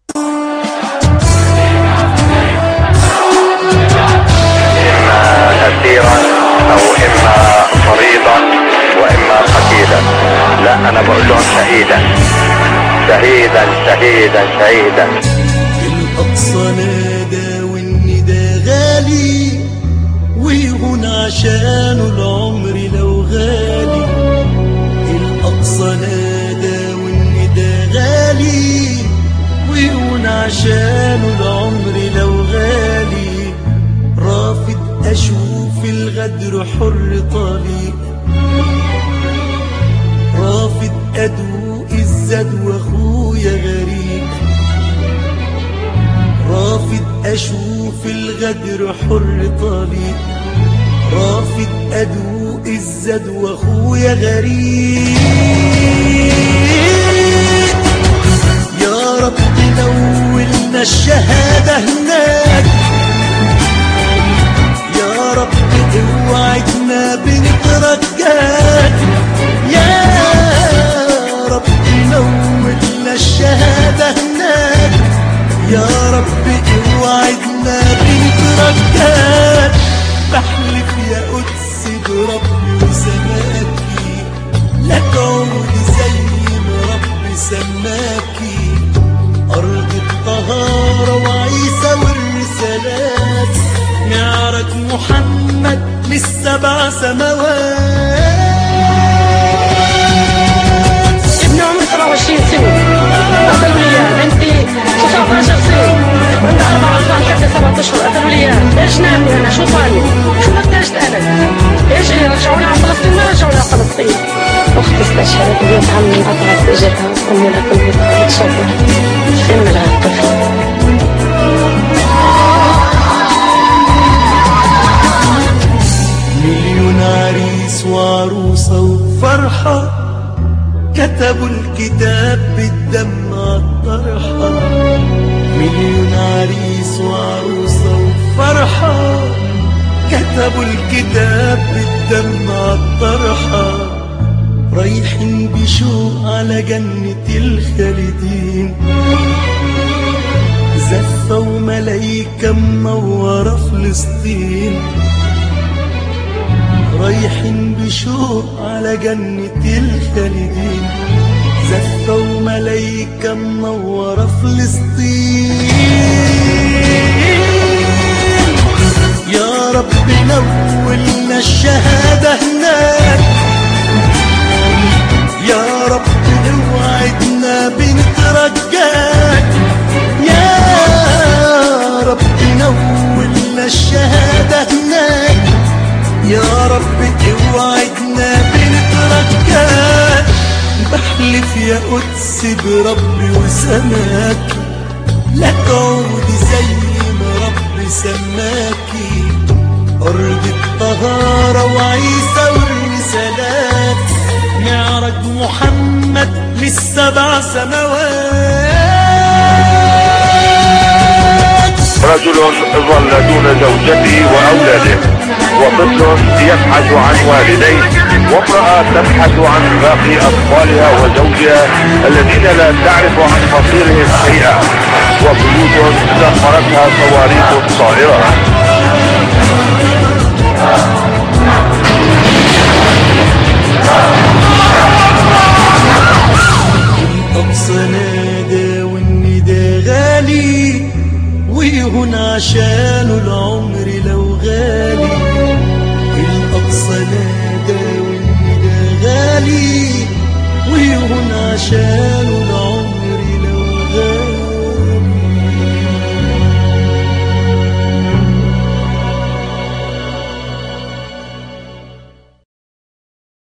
أسيرا أو إما مريضا وإما قتيلا. لا، أنا بقول لهم شهيدا شهيدا شهيدا شهيدا. الأقصى نادى والندى غالي، ويهون عشانه العمر لو غالي. الأقصى نادى والندى غالي، ويهون عشانه العمر لو غالي. رافض أشوف الغدر حر طليق، رافض أدوق الزاد وأخويا غريب. رافض أشوف الغدر حر طليق، رافض أدوق الزاد وأخويا غريب. يا رب نولنا الشهادة هناك، يا رب اوعدنا بنترجاك. يا رب نولنا الشهادة هناك، يا رب اوعدنا بنترجاك. بحلف يا قدس بربي وسماكي، لك عودي زي ما ربي سماكي. أرض الطهارة وعيسى والرسالات، معرج محمد للسبع سماوات. ابن عمري 27 سنة، قتلوا لي اياه. بنتي 19 سنة وعندها 4 أطفال حتى 7 أشهر. قتلوا لي اياه. ايش نعمل انا؟ شو صارلي؟ شو بكتشت انا؟ ايش رجعوني على فلسطين؟ ما رجعوني على فلسطين. اختي استشهدت وبنت عمي انقطعت اجرها، امي لها كل بتصبر. ام لها الطفل. مليون عريس وعروسة وفرحة، كتبوا الكتاب بالدم عالطرحة. مليون عريس وعروسة وفرحة، كتبوا الكتاب بالدم عالطرحة. رايحين بشوق على جنة الخالدين، زفة وملايكة منورة فلسطين. رايحين بشوق على جنة الخالدين، زفة وملايكة منورة فلسطين. يا رب نولنا الشهادة هناك، يا رب اوعدنا بنترجاك. يا رب نولنا الشهادة هناك، يا رب اوعدنا بنترجاك. بحلف يا قدس بربي وسماكي، لك عودي زي ما ربي سماكي. أرض الطهارة وعيسى والرسالات، معرج محمد للسبع سماوات. رجل ظل دون زوجته وأولاده، وطفل يبحث عن والديه، وامرأة تبحث عن باقي أطفالها وزوجها الذين لا تعرف عن مصيرهم شيئا، وبيوت دمرتها صواريخ طائرة. الأقصى نادى والندى غالي، ويهون عشانه العمر لو غالي. الأقصى نادى والندى غالي، ويهون عشانه